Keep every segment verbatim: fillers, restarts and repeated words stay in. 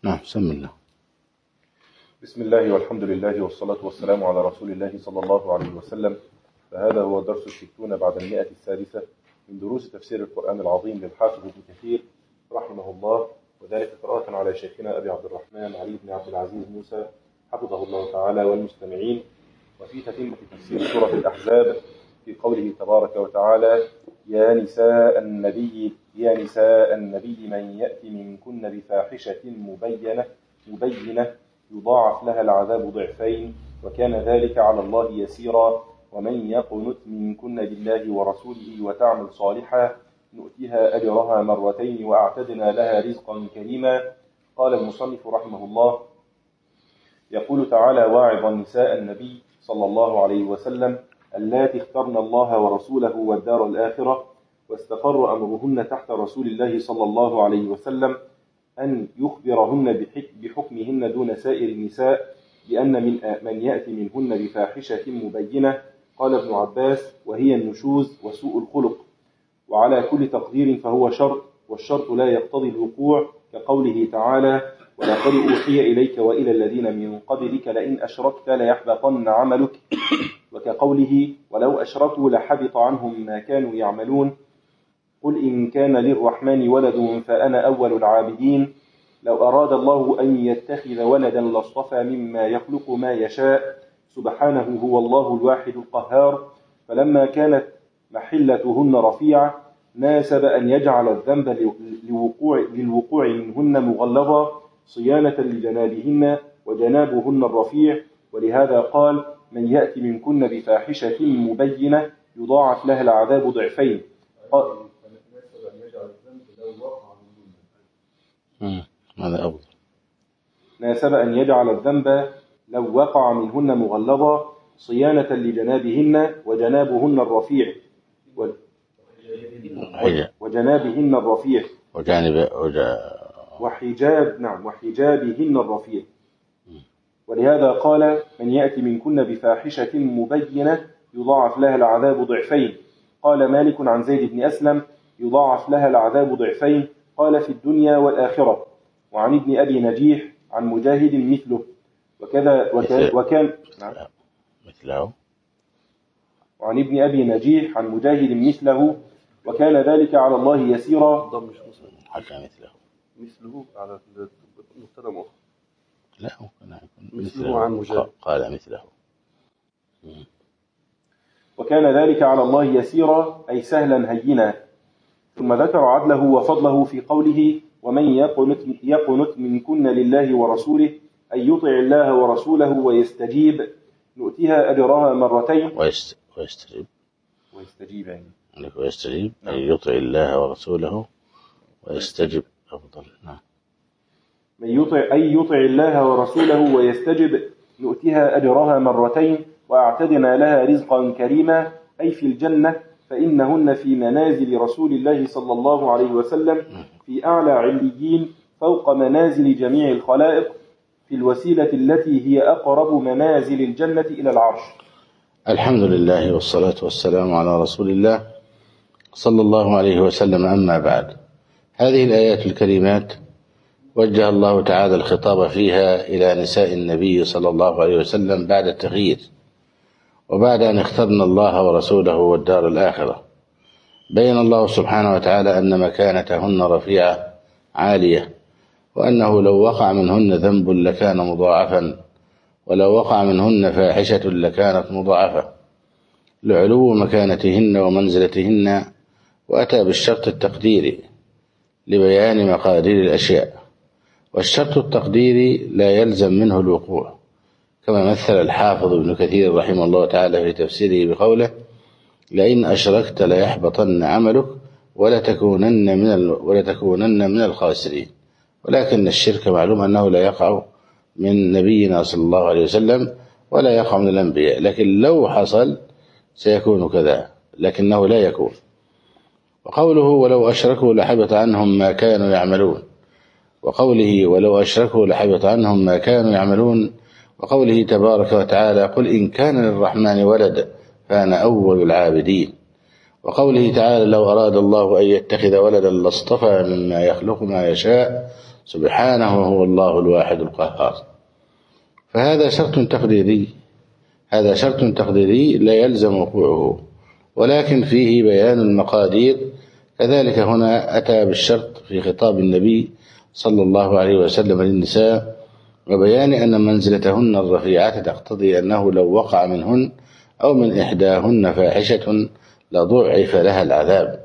نعم بسم الله. بسم الله والحمد لله والصلاة والسلام على رسول الله صلى الله عليه وسلم. فهذا هو درس الستون بعد المئة السادسة من دروس تفسير القرآن العظيم للحافظ ابن كثير رحمه الله، وذلك قراءة على شيخنا أبي عبد الرحمن علي بن عبد العزيز موسى حفظه الله تعالى والمستمعين، وفي تتمة تفسير سورة الأحزاب في قوله تبارك وتعالى: يا نساء النبي يا نساء النبي من يأتي منكن بفاحشة مبينة مبينة يضاعف لها العذاب ضعفين وكان ذلك على الله يسيرا، ومن يقنت منكن لله ورسوله وتعمل صالحا نؤتها أجرها مرتين وأعتدنا لها رزقا كريما. قال المصنف رحمه الله: يقول تعالى واعظا نساء النبي صلى الله عليه وسلم اللاتي اخترن الله ورسوله والدار الآخرة واستقر أمرهن تحت رسول الله صلى الله عليه وسلم أن يخبرهن بحكمهن دون سائر النساء، لأن من من يأتي منهن بفاحشة مبينة. قال ابن عباس: وهي النشوز وسوء الخلق، وعلى كل تقدير فهو شرط، والشرط لا يقتضي الوقوع، كقوله تعالى: ولقد أوحي إليك وإلى الذين من قبلك لئن أشركت ليحبطن عملك، وكقوله: ولو أشركوا لحبط عنهم ما كانوا يعملون. قل إن كان للرحمن ولد فأنا أول العابدين. لو أراد الله أن يتخذ ولدا لاصطفى مما يخلق ما يشاء، سبحانه هو الله الواحد القهار. فلما كانت محلتهن رفيعة ناسب أن يجعل الذنب لوقوع للوقوع منهن مغلظا صيانة لجنابهن وجنابهن الرفيع، ولهذا قال: من يأتي منكن بفاحشة مبينة يضاعف لها العذاب ضعفين. هذا أفضل. ناسب أن يجعل الذنب لو وقع منهن مغلظا صيانة لجنابهن وجنابهن الرفيع وجنابهن الرفيع وجانب وحجاب نعم وحجابهن الرفيع. ولهذا قال: من يأتي منكن بفاحشة مبينة يضاعف لها العذاب ضعفين. قال مالك عن زيد بن أسلم: يضاعف لها العذاب ضعفين، قال في الدنيا والآخرة. وعن ابن أبي نجيح عن مجاهد مثله، وكذا وكان, وكان نعم مثله وعن ابن أبي نجيح عن مجاهد مثله، وكان ذلك على الله يسيرا. حكى مثله مثله على مبتدا مؤخر. لا ممكن يكون مثله عن مجاهد قال مثله. وكان ذلك على الله يسيرا أي سهلا هينا. ثم ذكر عدله وفضله في قوله: ومن يقنت, يقنت منكن لله ورسوله أي يطع الله ورسوله ويستجيب نؤتها أجرها مرتين. ويست... ويستجيب ويستجيب يعني ويستجيب أي يطع الله ورسوله ويستجب أفضل. نعم. من يطع أي يطع الله ورسوله ويستجب نؤتها أجرها مرتين وأعتدنا لها رزقا كريما أي في الجنة، فإنهن في منازل رسول الله صلى الله عليه وسلم في أعلى عليين فوق منازل جميع الخلائق، في الوسيلة التي هي أقرب منازل الجنة إلى العرش. الحمد لله والصلاة والسلام على رسول الله صلى الله عليه وسلم. أما بعد، هذه الآيات الكريمات وجه الله تعالى الخطاب فيها إلى نساء النبي صلى الله عليه وسلم بعد التغيير، وبعد أن اخترنا الله ورسوله والدار الآخرة. بين الله سبحانه وتعالى أن مكانتهن رفيعة عالية، وأنه لو وقع منهن ذنب لكان مضاعفا، ولو وقع منهن فاحشة لكانت مضاعفة لعلو مكانتهن ومنزلتهن، وأتى بالشرط التقديري لبيان مقادير الأشياء، والشرط التقديري لا يلزم منه الوقوع، كما مثل الحافظ ابن كثير رحمه الله تعالى في تفسيره بقوله: لئن أشركت ليحبطن عملك ولتكونن من ال... ولتكونن من الخاسرين. ولكن الشرك معلوم أنه لا يقع من نبينا صلى الله عليه وسلم ولا يقع من الأنبياء، لكن لو حصل سيكون كذا، لكنه لا يكون. وقوله: ولو أشركوا لحبط عنهم ما كانوا يعملون، وقوله: ولو أشركوا لحبط عنهم ما كانوا يعملون، وقوله تبارك وتعالى: قل إن كان للرحمن ولد فأنا أول العابدين، وقوله تعالى: لو أراد الله أن يتخذ ولدا لاصطفى مما يخلق ما يشاء سبحانه وهو الله الواحد القهار. فهذا شرط تقديري، هذا شرط تقديري لا يلزم وقوعه، ولكن فيه بيان المقادير. كذلك هنا أتى بالشرط في خطاب النبي صلى الله عليه وسلم للنساء، وبيان أن منزلتهن الرفيعة تقتضي أنه لو وقع منهن أو من إحداهن فاحشة لضعف لها العذاب،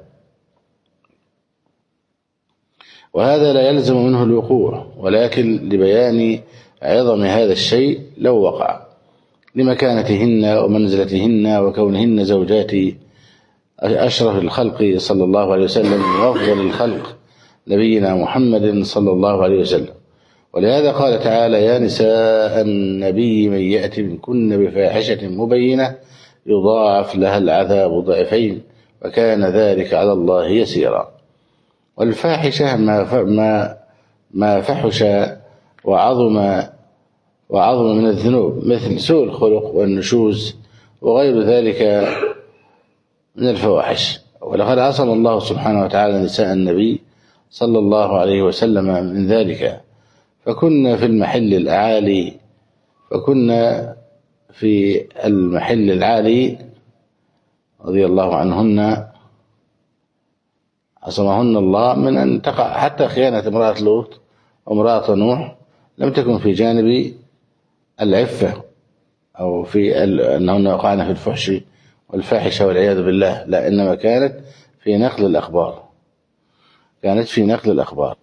وهذا لا يلزم منه الوقوع، ولكن لبيان عظم هذا الشيء لو وقع، لمكانتهن ومنزلتهن وكونهن زوجات أشرف الخلق صلى الله عليه وسلم وأفضل الخلق نبينا محمد صلى الله عليه وسلم. ولهذا قال تعالى: يا نساء النبي من يأتي منكن بفاحشة مبينة يضاعف لها العذاب ضعفين وكان ذلك على الله يسيرا. والفاحشة ما ما ما فحش وعظم وعظم من الذنوب، مثل سوء الخلق والنشوز وغير ذلك من الفواحش. ولقد عصم الله سبحانه وتعالى نساء النبي صلى الله عليه وسلم من ذلك، فكنا في المحل الأعالي فكنا في المحل العالي رضي الله عنهن، عصمهن الله من أن تقع حتى خيانة امرأة لوط وامرأة نوح لم تكن في جانب العفة أو في أنهن وقعن في الفحش والفاحشة والعياذ بالله، لا، إنما كانت في نقل الأخبار، كانت في نقل الأخبار.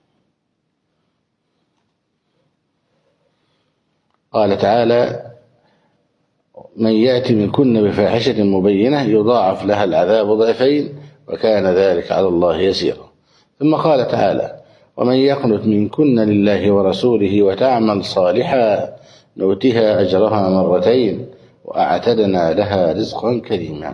قال تعالى: من يأتي منكن بفاحشة مبينة يضاعف لها العذاب ضعفين وكان ذلك على الله يسيرا. ثم قال تعالى: ومن يقنت منكن لله ورسوله وتعمل صالحا نؤتها أجرها مرتين وأعتدنا لها رزقا كريما.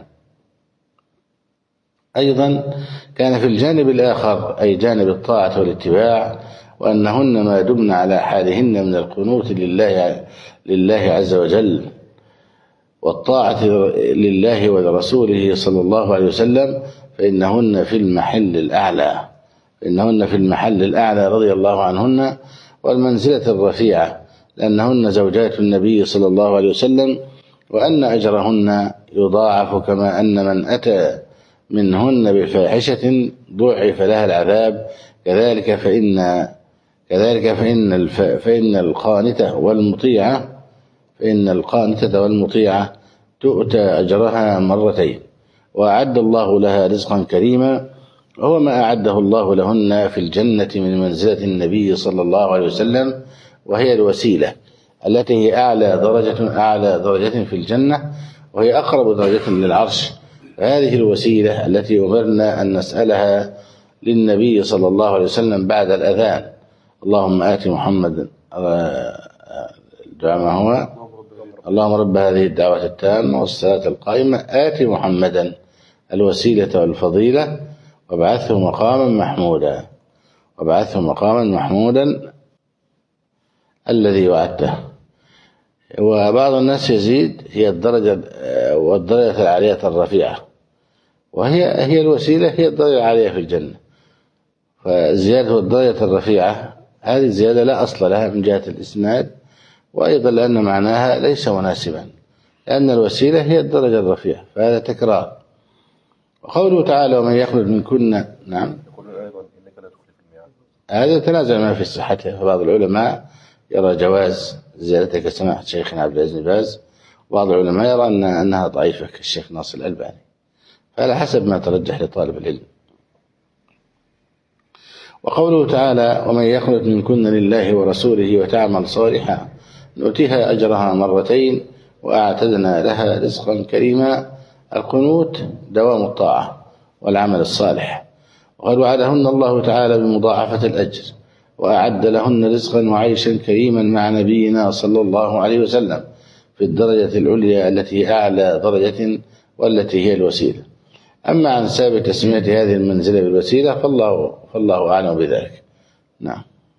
أيضا كان في الجانب الآخر أي جانب الطاعة والاتباع، وأنهن ما دمن على حالهن من القنوت لله, لله عز وجل والطاعة لله ولرسوله صلى الله عليه وسلم فإنهن في المحل الأعلى فإنهن في المحل الأعلى رضي الله عنهن والمنزلة الرفيعة، لأنهن زوجات النبي صلى الله عليه وسلم، وأن أجرهن يضاعف كما أن من أتى منهن بفاحشة ضعف لها العذاب. كذلك فإن كذلك فإن الف... فإن القانتة والمطيعة فإن القانتة والمطيعة تؤتى أجرها مرتين وأعد الله لها رزقا كريما، وهو ما أعده الله لهن في الجنة من منزلة النبي صلى الله عليه وسلم، وهي الوسيلة التي هي أعلى درجة أعلى درجة في الجنة، وهي أقرب درجة للعرش. فهذه الوسيلة التي أمرنا أن نسألها للنبي صلى الله عليه وسلم بعد الأذان: اللهم آت محمد الدعاء ما هو اللهم رب هذه الدعوة التامة والصلاة القائمة آت محمدا الوسيلة والفضيلة وابعثه مقاما محمودا وابعثه مقاما محمودا الذي وعدته. وبعض الناس يزيد هي الدرجة والدرجة العالية الرفيعة، وهي هي الوسيلة هي الدرجة العالية في الجنة. فزيادة الدرجة الرفيعة هذه الزيادة لا أصل لها من جهة الإسناد، وأيضا لأن معناها ليس مناسبا، لأن الوسيلة هي الدرجة الرفيعة، فهذا تكرار. وقوله تعالى: ومن يخرج منكن، نعم، هذا تنازع ما في صحته، فبعض العلماء يرى جواز زيادتها كسماحة شيخنا عبد العزيز بن باز، وبعض العلماء يرى أن أنها ضعيفة كالشيخ ناصر الألباني، فعلى حسب ما ترجح لطالب العلم. وقوله تعالى: ومن يخرج منكن لله ورسوله وتعمل صالحا نؤتيها أجرها مرتين وأعتدنا لها رزقا كريما. القنوت دوام الطاعة والعمل الصالح، وقد وعدهن الله تعالى بمضاعفة الأجر وأعد لهن رزقا وعيشا كريما مع نبينا صلى الله عليه وسلم في الدرجة العليا التي أعلى درجة والتي هي الوسيلة. أما عن سبب تسمية هذه المنزلة بالوسيلة فالله, فالله أعلم بذلك. نعم.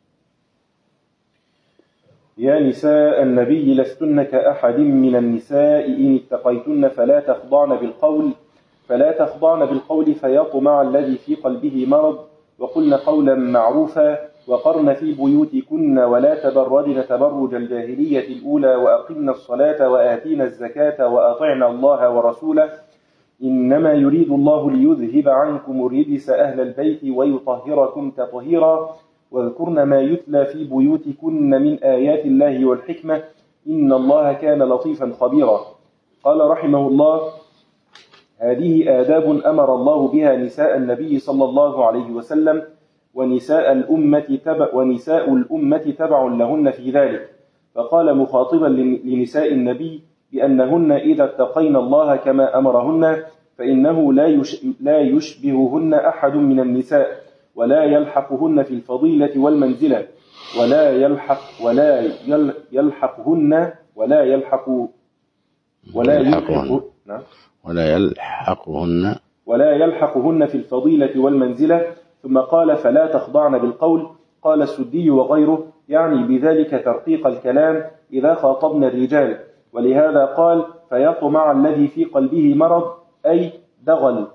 يا نساء النبي لستن كأحد من النساء إن اتقيتن فلا تخضعن بالقول فلا تخضعن بالقول فيطمع الذي في قلبه مرض وقلن قولا معروفا وقرن في بيوتكن ولا تبرجن تبرج الجاهلية الأولى وأقمنا الصلاة وآتينا الزكاة وأطعنا الله ورسوله إنما يريد الله ليذهب عنكم الرجس أهل البيت ويطهركم تطهيرا واذكرن ما يتلى في بيوتكن من آيات الله والحكمة إن الله كان لطيفا خبيرا. قال رحمه الله: هذه آداب أمر الله بها نساء النبي صلى الله عليه وسلم، ونساء الأمة تبع, ونساء الأمة تبع لهن في ذلك. فقال مخاطبا لنساء النبي بأنهن إذا اتقين الله كما أمرهن فإنه لا يشبههن أحد من النساء ولا يلحقهن في الفضيلة والمنزلة ولا يلحق ولا يلحقهن ولا يلحق ولا يلحقهن ولا يلحقهن ولا يلحقهن في الفضيلة والمنزلة. ثم قال: فلا تخضعن بالقول. قال السدي وغيره يعني بذلك ترقيق الكلام إذا خاطبن الرجال، ولهذا قال: فيطمع الذي في قلبه مرض أي دغل.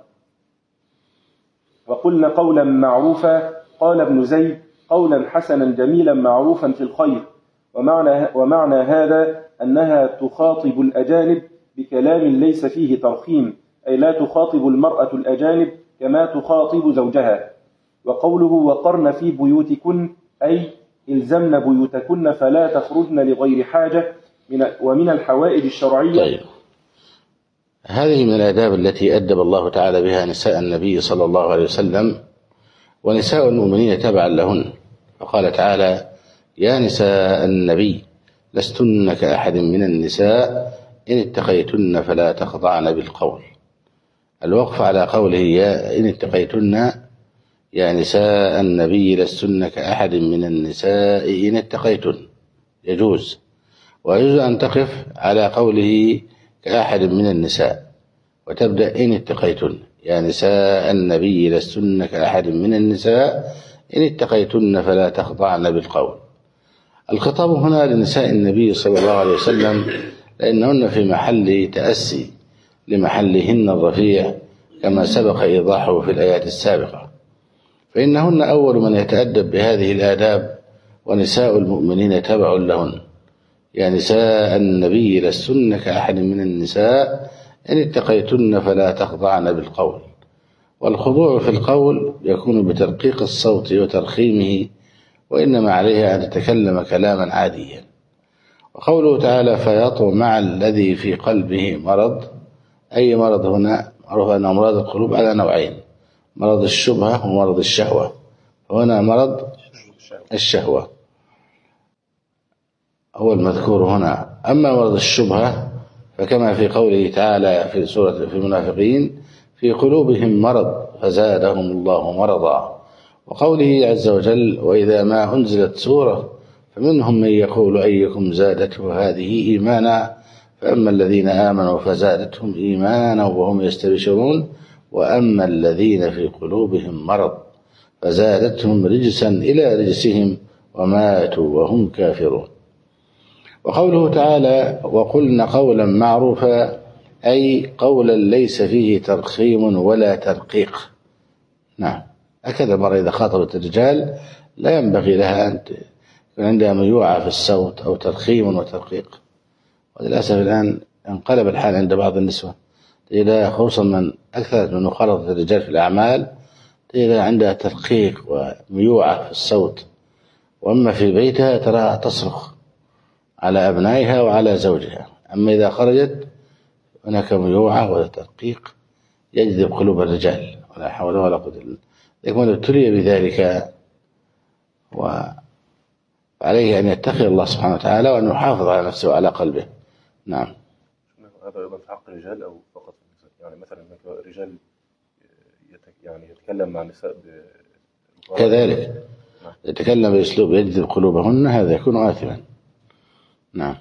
وقلنا قولا معروفا. قال ابن زيد: قولا حسنا جميلا معروفا في الخير. ومعنى, ومعنى هذا أنها تخاطب الأجانب بكلام ليس فيه ترخيم، أي لا تخاطب المرأة الأجانب كما تخاطب زوجها. وقوله وقرن في بيوتكن أي إلزمن بيوتكن فلا تخرجن لغير حاجة من ومن الحوائج الشرعية. طيب. هذه من الآداب التي أدب الله تعالى بها نساء النبي صلى الله عليه وسلم ونساء المؤمنين تبعا لهن. فقال تعالى: يا نساء النبي لستن كأحد من النساء إن اتقيتن فلا تخضعن بالقول. الوقف على قوله يا إن اتقيتن، يا نساء النبي لستن كأحد من النساء إن اتقيتن، يجوز. ويجوز أن تقف على قوله كأحد من النساء وتبدأ إن اتقيتن، يا نساء النبي لستن كأحد من النساء إن اتقيتن فلا تخضعن بالقول. الخطاب هنا لنساء النبي صلى الله عليه وسلم لأنهن في محل تأسي لمحلهن الرفيع كما سبق إيضاحه في الآيات السابقة، فإنهن أول من يتأدب بهذه الآداب ونساء المؤمنين تبع لهن. يا نساء النبي لستن كأحد من النساء إن اتقيتن فلا تخضعن بالقول. والخضوع في القول يكون بترقيق الصوت وترخيمه، وإنما عليها أن تتكلم كلاما عاديا. وقوله تعالى فيطمع الذي في قلبه مرض، أي مرض هنا؟ معروف أن أمراض القلوب على نوعين: مرض الشبهة ومرض الشهوة. وهنا مرض الشهوة هو المذكور هنا. أما مرض الشبهة فكما في قوله تعالى في سورة في المنافقين: في قلوبهم مرض فزادهم الله مرضا. وقوله عز وجل: وإذا ما أنزلت سورة فمنهم من يقول أيكم زادته هذه إيمانا فأما الذين آمنوا فزادتهم إيمانا وهم يستبشرون وأما الذين في قلوبهم مرض فزادتهم رجسا إلى رجسهم وماتوا وهم كافرون. وقوله تعالى وقلن قولا معروفا، أي قولا ليس فيه ترخيم ولا ترقيق. نعم، هكذا المرأة إذا خاطبت الرجال لا ينبغي لها أن يكون عندها ميوعة في الصوت أو ترخيم وترقيق. وللأسف الآن انقلب الحال عند بعض النسوة، تجد خصوصا من أكثر من مخالطة الرجال في الأعمال تجد عندها ترقيق وميوعة في الصوت، وأما في بيتها تراها تصرخ على أبنائها وعلى زوجها. أما إذا خرجت هناك ميوعة وترقيق يجذب قلوب الرجال، ولا حول ولا قوة إلا بالله. يكون ابتلي بذلك، وعليه أن يتقي الله سبحانه وتعالى وأن يحافظ على نفسه وعلى قلبه. نعم. هذا أيضا في حق الرجال أو فقط النساء؟ يعني مثلا الرجال يعني يتكلم مع النساء كذلك يتكلم بأسلوب يجذب قلوبهن، هذا يكون آثما. نعم.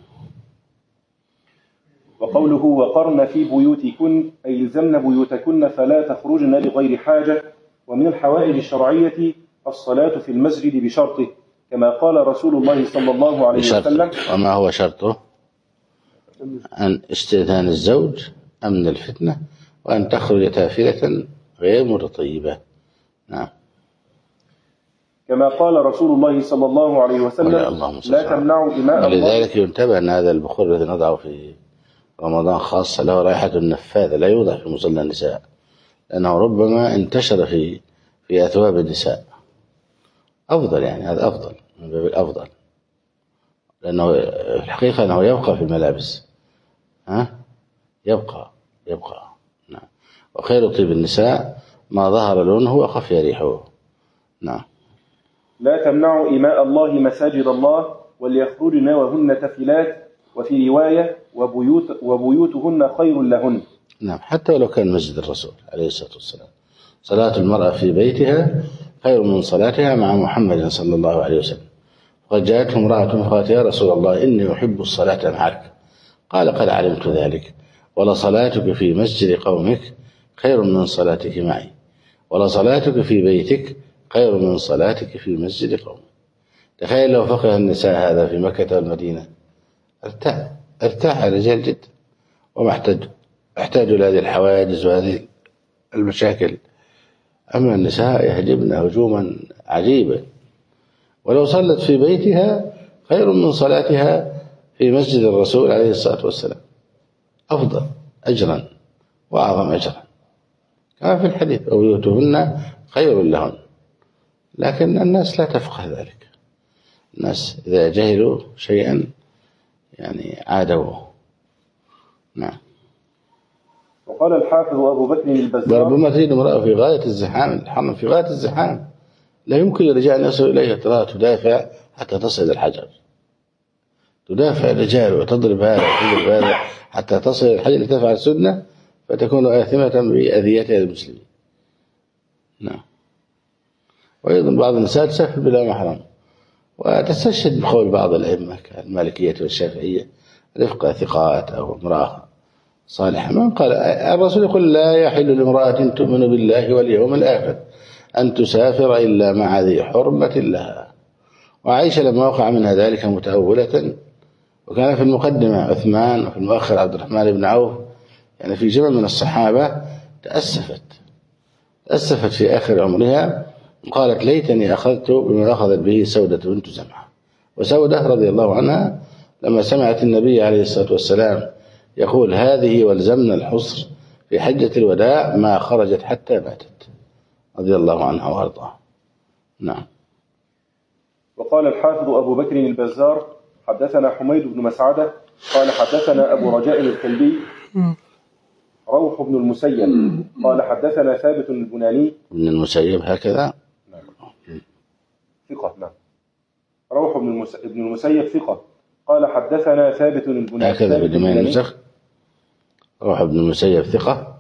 وقوله وقرن في بيوتكن أي الزمن بيوتكن فلا تخرجن لغير حاجة. ومن الحوائج الشرعية الصلاة في المسجد بشرطه، كما قال رسول الله صلى الله عليه وسلم. وما هو شرطه؟ أن استئذان الزوج، أمن الفتنة، وأن تخرج تافلة غير متطيبة. نعم. كما قال رسول الله صلى الله عليه وسلم: لا تمنعوا إماء الله. ولذلك ينتبه أن هذا البخور الذي نضعه في رمضان خاصة له رائحة نفاذة لا يوضع في مصلى النساء، لأنه ربما انتشر في في أثواب النساء. أفضل يعني، هذا أفضل من باب الأفضل، لأنه في الحقيقة أنه يبقى في الملابس، ها يبقى يبقى نعم. وخير طيب النساء ما ظهر لونه وخفي ريحه. نعم. لا تمنعوا إماء الله مساجد الله وليخرجن وهن تفلات، وفي رواية وبيوت وبيوتهن خير لهن. نعم، حتى ولو كان مسجد الرسول عليه الصلاة والسلام. صلاة المرأة في بيتها خير من صلاتها مع محمد صلى الله عليه وسلم. وقد جاءته امرأة فقالت: يا رسول الله إني أحب الصلاة معك. قال: قد علمت ذلك، ولصلاتك في مسجد قومك خير من صلاتك معي، ولصلاتك في بيتك خير من صلاتك في مسجد قومك. تخيل لو فقه النساء هذا في مكة والمدينة، ارتاح ارتاح الرجال جدا، وما احتاج احتاجوا لهذه الحواجز وهذه المشاكل. أما النساء يهجبن هجوما عجيبا، ولو صلت في بيتها خير من صلاتها في مسجد الرسول عليه الصلاة والسلام، أفضل أجرا وأعظم أجرا، كما في الحديث: وبيوتهن خير لهن. لكن الناس لا تفقه ذلك. الناس إذا جهلوا شيئا يعني عادوه. نعم. وقال الحافظ أبو بكر البزار: وربما تجد امرأة في غاية الزحام، الحرم في غاية الزحام، لا يمكن للرجال أن يصلوا إليها، ترى تدافع حتى تصل إلى الحجر، تدافع الرجال وتضرب هذا وتضرب هذا حتى تصل إلى الحجر لتفعل السنة، فتكون آثمة بأذيتها المسلمين. نعم. وأيضا بعض النساء تسافر بلا محرم، وتستشهد بقول بعض الأئمة كالمالكية والشافعية: رفقة ثقات أو امرأة صالحة. من قال الرسول يقول: لا يحل لامرأة تؤمن بالله واليوم الآخر أن تسافر إلا مع ذي حرمة لها. وعائشة لما وقع منها ذلك متأولة، وكان في المقدمة عثمان وفي المؤخر عبد الرحمن بن عوف، يعني في جمع من الصحابة، تأسفت تأسفت في آخر عمرها، قالت: ليتني أخذت بما أخذت به سودة بنت زمعة. وسودة رضي الله عنها لما سمعت النبي عليه الصلاة والسلام يقول: هذه والزمنا الحصر في حجة الوداع، ما خرجت حتى ماتت، رضي الله عنها وارضاها. نعم. وقال الحافظ أبو بكر البزار: حدثنا حميد بن مسعدة قال حدثنا أبو رجاء الكلبي روح بن المسيب قال حدثنا ثابت البناني. بن المسيب هكذا؟ نعم. ثقة. نعم. روح بن المسيب ثقة قال حدثنا ثابت البناني هكذا بجميع النسخ. روح بن المسيب ثقة.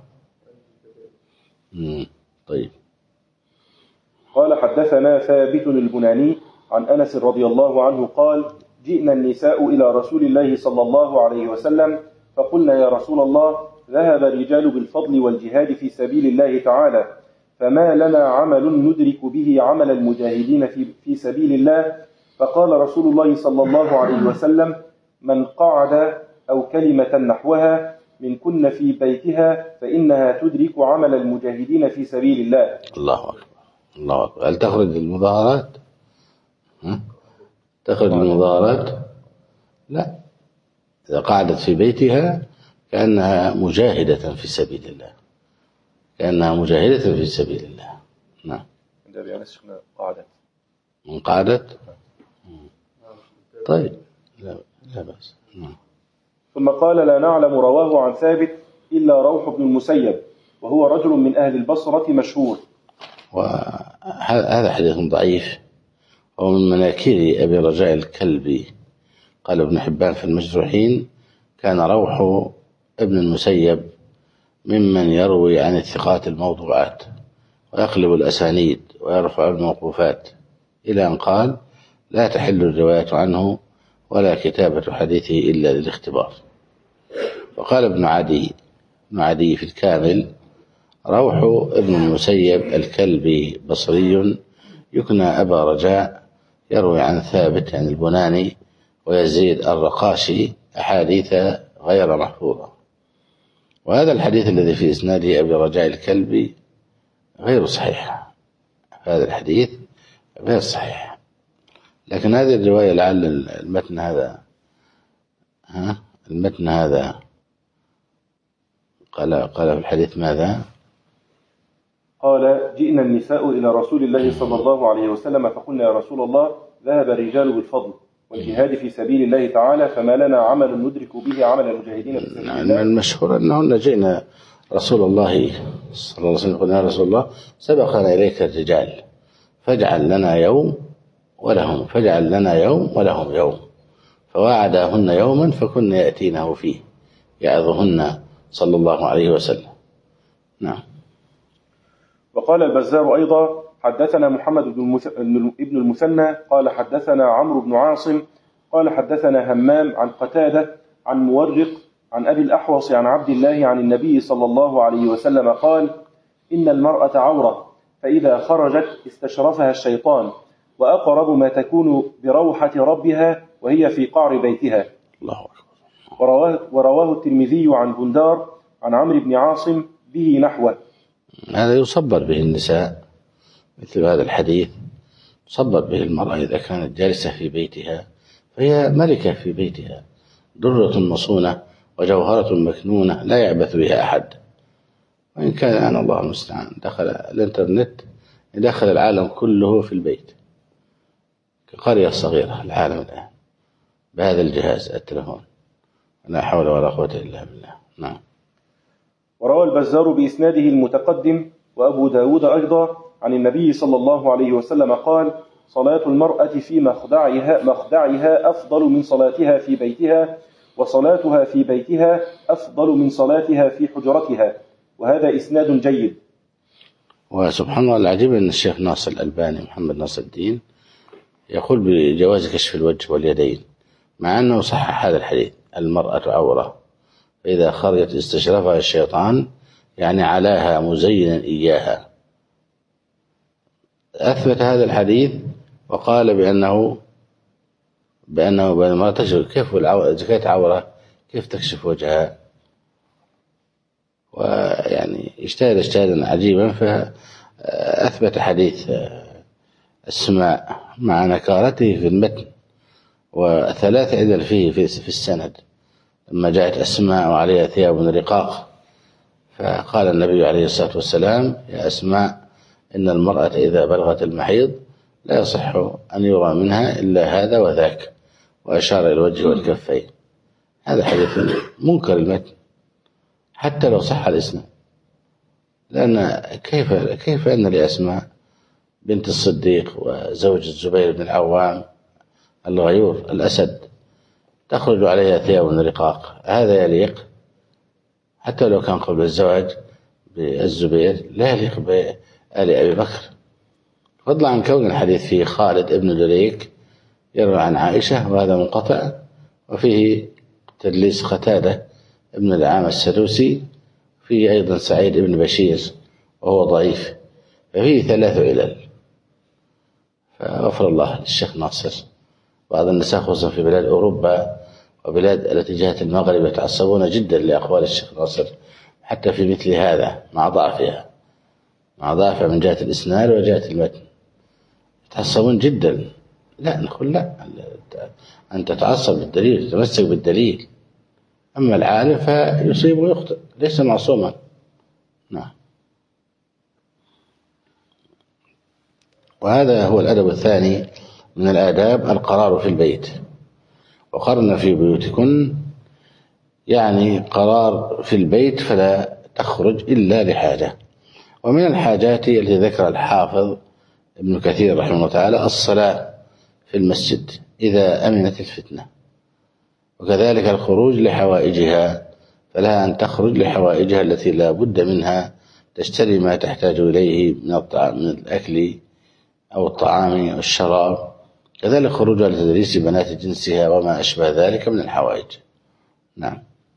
مم. طيب. قال حدثنا ثابت البناني عن أنس رضي الله عنه قال: جئنا النساء إلى رسول الله صلى الله عليه وسلم فقلنا: يا رسول الله، ذهب الرجال بالفضل والجهاد في سبيل الله تعالى، فما لنا عمل ندرك به عمل المجاهدين في, في سبيل الله. فقال رسول الله صلى الله عليه وسلم: من قعد أو كلمة نحوها من كن في بيتها فإنها تدرك عمل المجاهدين في سبيل الله. الله أكبر الله أكبر. هل تخرج المظاهرات؟ ها؟ تخرج المظاهرات؟ لا، إذا قعدت في بيتها كأنها مجاهدة في سبيل الله، كأنها مجاهدة في سبيل الله. نعم. قعدت من قعدت؟ طيب، لا, لا بأس. نعم. ثم قال: لا نعلم رواه عن ثابت إلا روح بن المسيب، وهو رجل من أهل البصرة مشهور. وهذا حديث ضعيف، ومن مناكير أبي رجاء الكلبي. قال ابن حبان في المجروحين: كان روح ابن المسيب ممن يروي عن الثقات الموضوعات ويقلب الأسانيد ويرفع الموقوفات، إلى أن قال: لا تحل الرواية عنه ولا كتابة حديثه إلا للاختبار. وقال ابن عدي ابن عدي في الكامل: روح ابن المسيب الكلبي بصري يكنى أبا رجاء، يروي عن ثابت عن البناني ويزيد الرقاشي أحاديث غير محفوظة. وهذا الحديث الذي في إسناده أبي رجاء الكلبي غير صحيح. هذا الحديث غير صحيح. لكن هذه الرواية لعل المتن هذا ها المتن هذا قال قال في الحديث ماذا؟ قال جئنا النساء إلى رسول الله صلى الله عليه وسلم فقلنا يا رسول الله ذهب الرجال بالفضل والجهاد في سبيل الله تعالى فما لنا عمل ندرك به عمل المجاهدين في سبيل الله. المشهور أنهن جئنا رسول الله صلى الله عليه وسلم قلنا يا رسول الله سبقنا إليك الرجال فاجعل لنا يوم ولهم فاجعل لنا يوم ولهم يوم فواعدهن يوما فكن يأتينه فيه يعظهن صلى الله عليه وسلم. نعم. وقال البزار أيضا حدثنا محمد بن المثنى قال حدثنا عمرو بن عاصم قال حدثنا همام عن قتادة عن مورق عن أبي الأحوص عن عبد الله عن النبي صلى الله عليه وسلم قال إن المرأة عورة فإذا خرجت استشرفها الشيطان وأقرب ما تكون بروحة ربها وهي في قعر بيتها. الله أكبر. ورواه, ورواه الترمذي عن بندار عن عمرو بن عاصم به نحوه. هذا يصبر به النساء مثل هذا الحديث تصبر به المرأة إذا كانت جالسة في بيتها فهي ملكة في بيتها درة مصونة وجوهرة مكنونة لا يعبث بها أحد. وإن كان الآن الله المستعان دخل الإنترنت يدخل العالم كله في البيت كقرية صغيرة العالم الآن بهذا الجهاز التلفون لا حول ولا قوة إلا بالله. نعم. وروى البزار بإسناده المتقدم وأبو داود أيضا عن النبي صلى الله عليه وسلم قال صلاة المرأة في مخدعها, مخدعها أفضل من صلاتها في بيتها وصلاتها في بيتها أفضل من صلاتها في حجرتها. وهذا إسناد جيد. وسبحان الله العجيب أن الشيخ ناصر الألباني محمد ناصر الدين يقول بجواز كشف الوجه واليدين مع أنه صحح هذا الحديث المرأة عورة فإذا خرجت استشرفها الشيطان يعني علاها مزينا إياها. أثبت هذا الحديث وقال بأنه بأنه بأنه تكشف كيف إذا كانت عورة كيف تكشف وجهها. ويعني اجتهد اجتهادا عجيبا فأثبت حديث أسماء مع نكارته في المتن وثلاث عدل فيه في السند لما جاءت أسماء وعليها ثياب رقاق فقال النبي عليه الصلاة والسلام يا أسماء إن المرأة إذا بلغت المحيض لا يصح أن يرى منها إلا هذا وذاك وأشار إلى الوجه والكفين. هذا حديث منكر المتن حتى لو صح الإسناد لأن كيف كيف أن لأسماء بنت الصديق وزوج الزبير بن العوام الغيور الأسد تخرج عليها ثياب رقاق هذا يليق حتى لو كان قبل الزواج بالزبير لا يليق بآل أبي بكر فضلا عن كون الحديث فيه خالد ابن دريك يروي عن عائشة وهذا منقطع وفيه تدليس قتادة ابن العام السدوسي فيه أيضا سعيد ابن بشير وهو ضعيف ففيه ثلاث علل. فغفر الله للشيخ ناصر. بعض النساء خصوصا في بلاد أوروبا وبلاد التي جهة المغرب يتعصبون جدا لأقوال الشيخ ناصر حتى في مثل هذا مع ضعفها مع ضعفها من جهة الإسناد وجهة المتن يتعصبون جدا. لا نقول لا أن تتعصب بالدليل تتمسك بالدليل أما العالم فيصيب ويخطئ ليس معصوما. نعم. وهذا هو الأدب الثاني من الآداب القرار في البيت وقرن في بيوتكن يعني قرار في البيت فلا تخرج إلا لحاجة. ومن الحاجات التي ذكر الحافظ ابن كثير رحمه الله تعالى الصلاة في المسجد إذا أمنت الفتنة وكذلك الخروج لحوائجها فلها أن تخرج لحوائجها التي لا بد منها تشتري ما تحتاج إليه من الطعام من الأكل أو الطعام أو الشراب كذلك خروجها لتدريس بنات جنسها وما أشبه ذلك من الحوائج. نعم.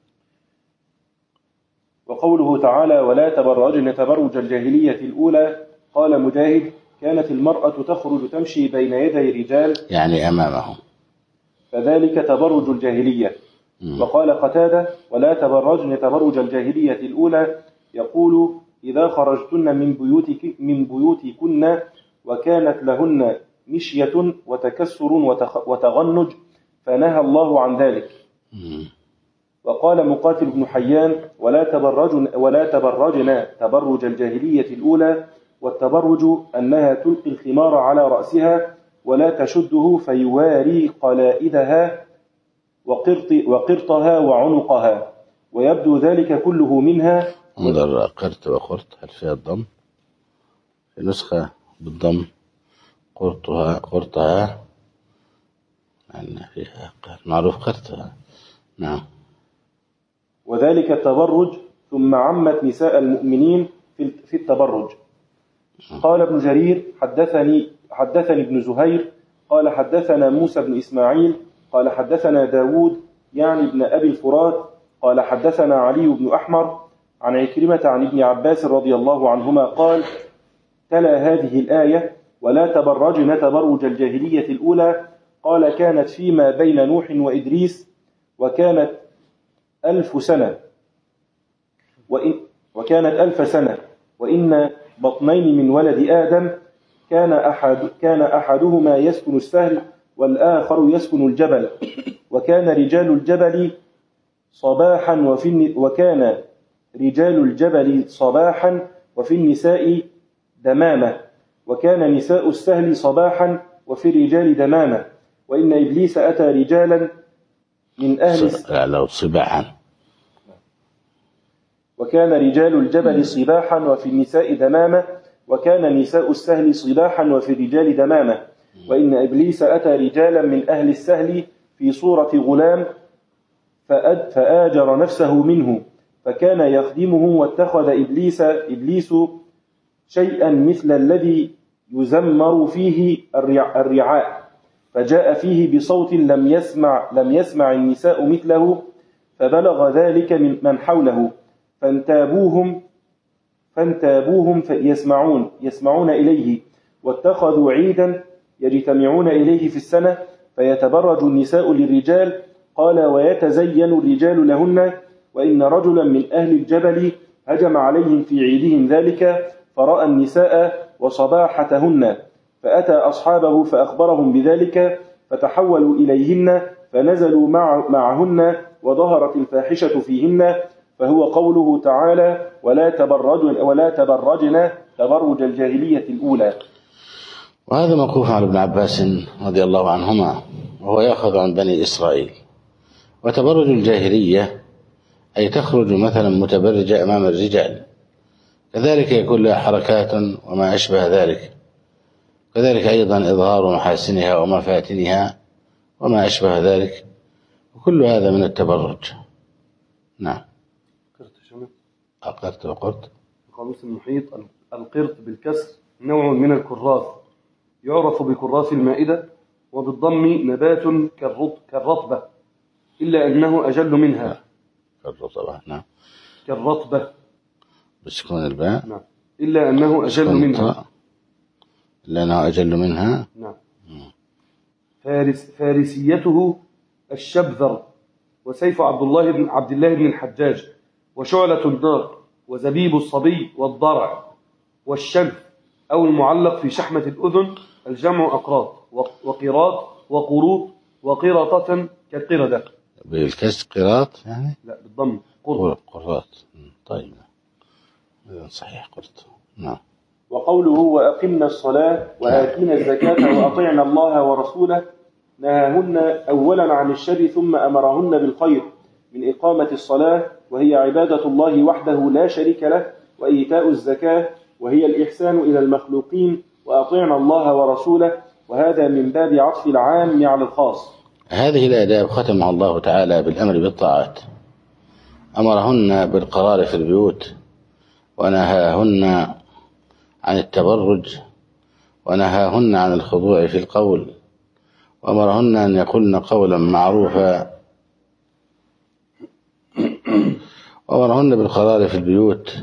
وقوله تعالى ولا تبرجن تبرج الجاهلية الأولى قال مجاهد كانت المرأة تخرج تمشي بين يدي رجال يعني أمامهم فذلك تبرج الجاهلية. م. وقال قتادة ولا تبرجن تبرج الجاهلية الأولى يقول إذا خرجتن من بيوتك من بيوتكن وكانت لهن مشية وتكسر وتغنج، فنهى الله عن ذلك. وقال مقاتل بن حيان: ولا تبرجن ولا تبرجنا تبرج الجاهلية الأولى، والتبرج أنها تلقي الخمار على رأسها ولا تشده فيواري قلائدها وقرط وقرطها وعنقها، ويبدو ذلك كله منها. انظر قرط وقرط هل فيها الضم؟ في نسخة بالضم قرطها قرطها أن فيها معروف قرطها. نعم. وذلك التبرج، ثم عمت نساء المؤمنين في التبرج. قال ابن جرير: حدثني حدثني ابن زهير قال حدثنا موسى بن إسماعيل قال حدثنا داود يعني ابن أبي الفرات قال حدثنا علي بن أحمر عن عكرمة عن ابن عباس رضي الله عنهما قال: تلا هذه الآية: ولا تبرجن تبرج الجاهلية الأولى. قال: كانت فيما بين نوح وإدريس، وكانت ألف سنة وإن وكانت ألف سنة وإن بطنين من ولد آدم كان أحد كان أحدهما يسكن السهل والآخر يسكن الجبل، وكان رجال الجبل صباحا وفي وكان رجال الجبل صباحا وفي النساء دمامة، وكان نساء السهل صباحا وفي الرجال دمامة، وإن إبليس أتى رجالا من أهل لو صباحا وكان رجال الجبل صباحا وفي النساء دمامة، وكان نساء السهل صباحا وفي الرجال دمامة، وإن إبليس أتى رجالا من أهل السهل في صورة غلام فآجر نفسه منه، فكان يخدمه، واتخذ إبليس إبليس شيئا مثل الذي يزمر فيه الرعاء، فجاء فيه بصوت لم يسمع لم يسمع النساء مثله، فبلغ ذلك من من حوله، فانتابوهم فانتابوهم يسمعون يسمعون إليه، واتخذوا عيدا يجتمعون إليه في السنة، فيتبرج النساء للرجال. قال: ويتزين الرجال لهن، وإن رجلا من أهل الجبل هجم عليهم في عيدهم ذلك، فرأى النساء وصباحتهن، فأتى أصحابه فأخبرهم بذلك، فتحولوا إليهن فنزلوا مع معهن، وظهرت الفاحشة فيهن، فهو قوله تعالى: ولا تبرجن ولا تبرجنا تبرج الجاهلية الأولى. وهذا موقوف على ابن عباس رضي الله عنهما، وهو يأخذ عن بني إسرائيل. وتبرج الجاهلية أي تخرج مثلا متبرجة أمام الرجال، كذلك يكون لها حركات وما أشبه ذلك، كذلك أيضا إظهار محاسنها ومفاتنها وما أشبه ذلك، وكل هذا من التبرج. نعم. أقرت وقرت. القاموس المحيط: القرط بالكسر نوع من الكراث، يعرف بكراث المائدة، وبالضم نبات كالرطبة إلا أنه أجل منها. كالرطبة. نعم. كالرطبة بسكون الباء. نعم. إلا أنه أجل منها. إلا أنه أجل منها. نعم. فارس فارسيته الشبذر، وسيف عبد الله بن عبد الله بن الحجاج، وشعلة النار، وزبيب الصبي، والضرع، والشنف أو المعلق في شحمة الأذن، الجمع أقراط، وقراط، وقروط، وقرطة كالقردة. بالكسر قراط يعني؟ لا، بالضم قراط. طيب، إذن صحيح قرط. نعم. وقوله: وأقمنا الصلاة وآتينا الزكاة وأطعنا الله ورسوله، نهاهن أولا عن الشر ثم أمرهن بالخير، من إقامة الصلاة وهي عبادة الله وحده لا شريك له، وإيتاء الزكاة وهي الإحسان إلى المخلوقين، وأطعنا الله ورسوله، وهذا من باب عطف العام على الخاص. هذه الآداب ختمها الله تعالى بالأمر بالطاعات، أمرهن بالقرار في البيوت، ونهاهن عن التبرج، ونهاهن عن الخضوع في القول، وأمرهن أن يقولن قولا معروفا، وأمرهن بالقرار في البيوت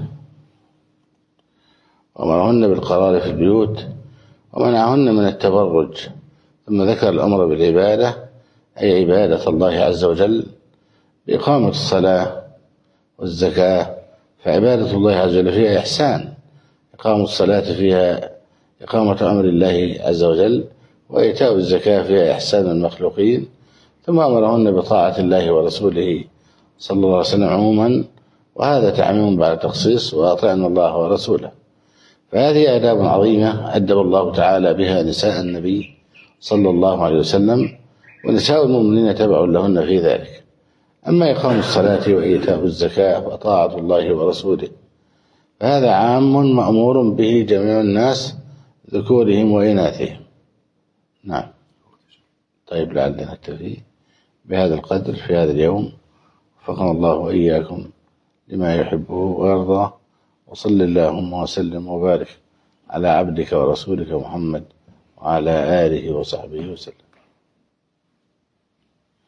وأمرهن بالقرار في البيوت ومنعهن من التبرج. ثم ذكر الأمر بالعبادة، أي عبادة الله عز وجل، بإقامة الصلاة والزكاة، فعبادة الله عز وجل فيها إحسان، إقامة الصلاة فيها إقامة أمر الله عز وجل، وإيتاء الزكاة فيها إحسان المخلوقين، ثم أمرهن بطاعة الله ورسوله صلى الله عليه وسلم عموما، وهذا تعميم بعد تخصيص، وأطعنا الله ورسوله. فهذه آداب عظيمة أدب الله تعالى بها نساء النبي صلى الله عليه وسلم، ونساء المؤمنين تبع لهن في ذلك. أما إقام الصلاة وإيتاء الزكاة وطاعة الله ورسوله فهذا عام مأمور به جميع الناس ذكورهم وإناثهم. نعم. طيب، لعلنا نكتفي بهذا القدر في هذا اليوم، وفقنا الله وإياكم لما يحبه ويرضى، وصل اللهم وسلم وبارك على عبدك ورسولك محمد وعلى آله وصحبه وسلم.